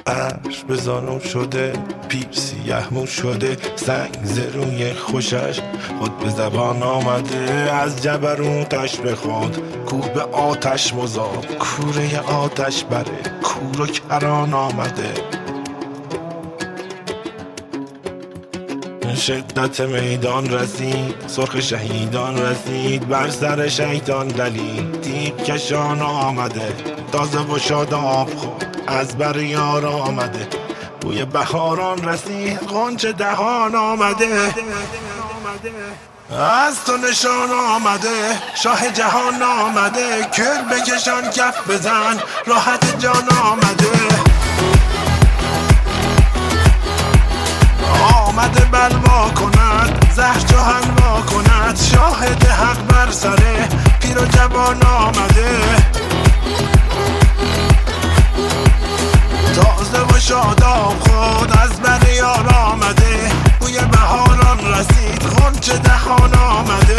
عرش به زانو شده، پیر سیه مو شده، سنگ زروی خوشش خود به زبان آمده. از جبروتش بخواد کوه به آتش مذاب، کوره آتش بره کور و کران آمده. شدت میدان رسید، سرخ شهیدان رسید، بر سر شیطان دلید تیغ کشان آمده. تازه و شاداب خود از بر یار آمده، بوی بهاران رسید غنچه دهان آمده. از تو نشان آمده، شاه جهان آمده، کل بکشان کف بزن راحت جان آمده. آمده بلوا کند، زهر چو حلوا کند، شاهد حق بر سره پیر و جوان آمده. تازه و شاداب خود از بر یار آمده، بوی بهاران رسید غنچه دهان آمده.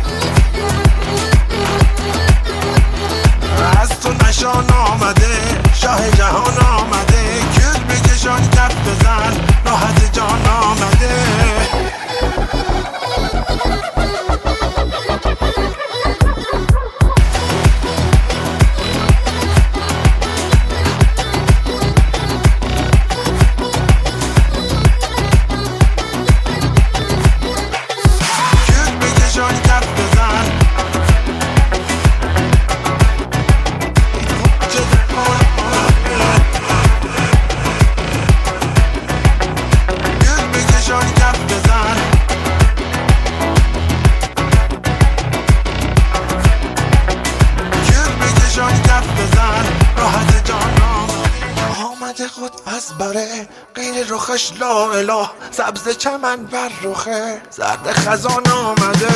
از تو نشان آمده، شاه جهان آمده، کل بکشان کف بزن راحت جان آمده. خود از بره غیر رخش لا اله، سبز چمن بر رخه زرد خزان آمده.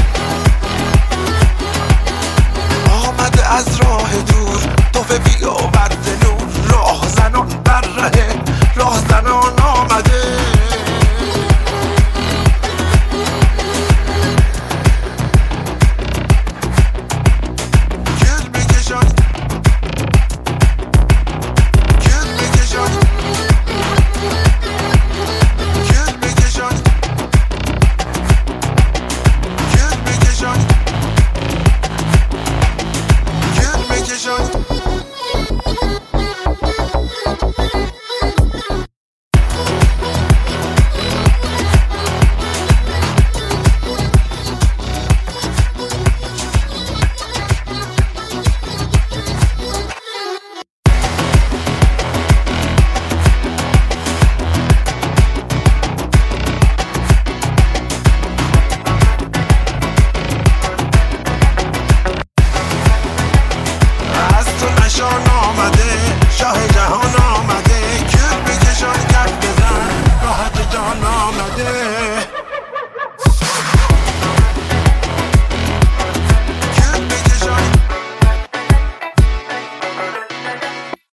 آمده از راه دور توف بیابان